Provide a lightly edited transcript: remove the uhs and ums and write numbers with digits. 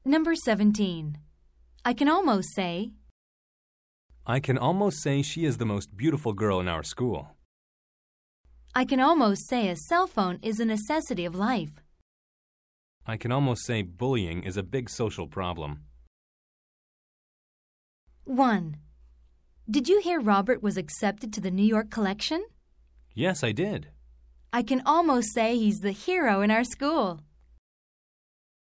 Number 17. I can almost say, I can almost say she is the most beautiful girl in our school. I can almost say a cell phone is a necessity of life. I can almost say bullying is a big social problem. 1. Did you hear Robert was accepted to the New York collection? Yes, I did. I can almost say he's the hero in our school.